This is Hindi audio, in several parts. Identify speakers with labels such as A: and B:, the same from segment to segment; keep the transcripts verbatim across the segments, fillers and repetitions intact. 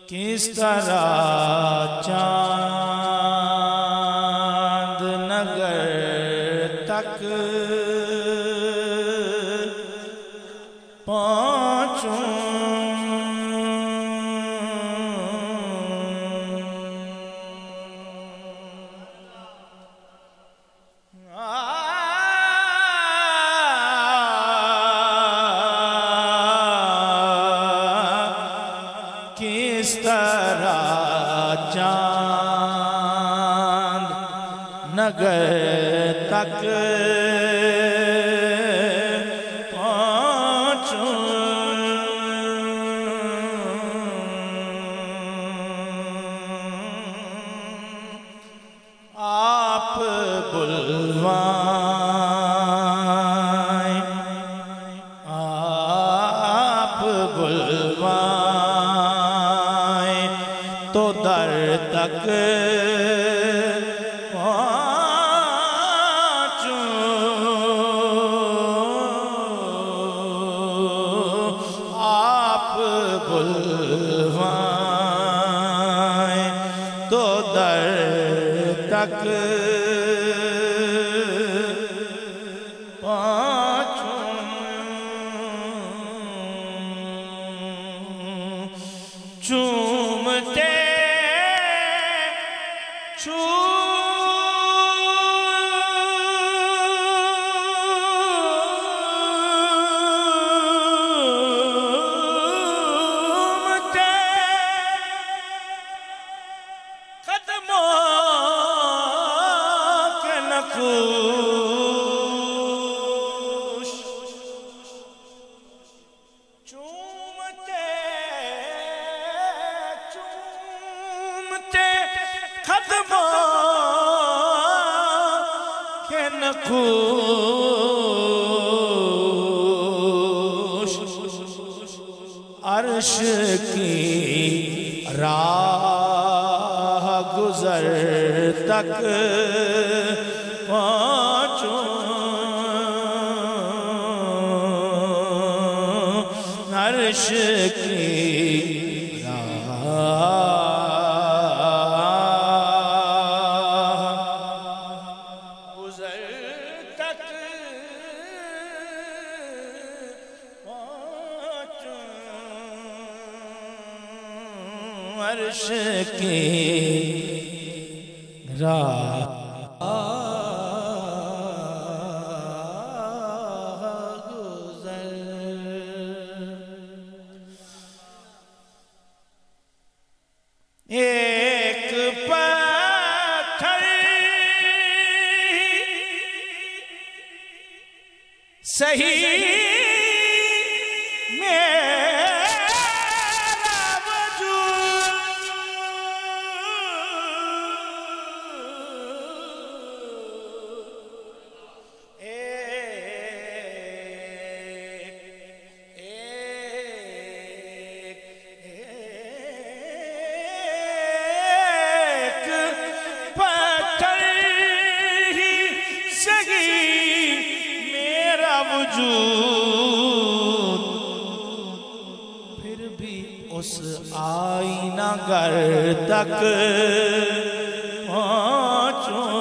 A: किस तरह चांद नगर तक पहुँचूं, किस तरह चांद नगर तक पहुँचूं, आप बुलवाएं, आप बुलवाएं तो दर तक पहुँचूं, आप बुलवाएं तो दर तक पहुँचूं, चूमते चूमते कदमों के नक्श, चूमते चूमते कदमों के नक्श, अर्श की राह गुजर तक पहुँचूं, अर्श की राह गुजर तक पहुँचूं, अर्श की राह गुजर। एक पत्थर सही मेरा वजूद, एक एक पत्थर ही सही मेरा वजूद, फिर भी उस आईना घर तक पहुँचूं,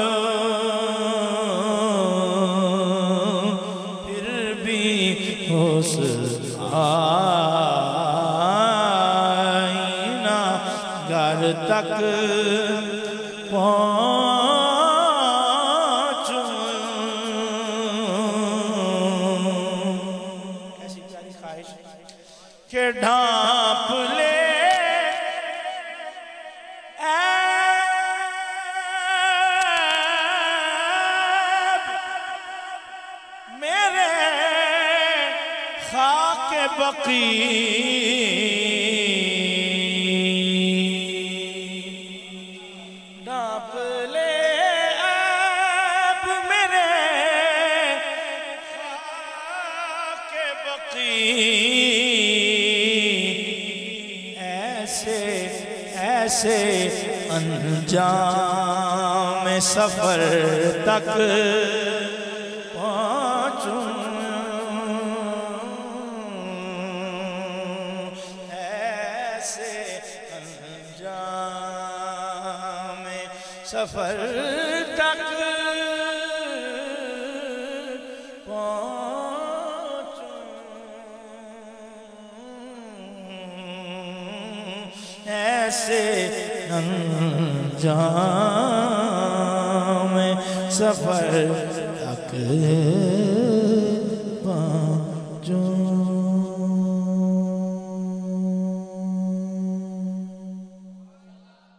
A: फिर भी उस आईना घर तक पहुँचूं। कैसी प्यारी ख्वाहिश के ढांप ले ऐब मेरे खाके बकी, ढांप ले ऐब मेरे खाके बकी, ऐसे ऐसे अंजाम सफर तक पहुँचूं, ऐसे सफर तक पहुंचूं, ऐसे अंजाम सफर तक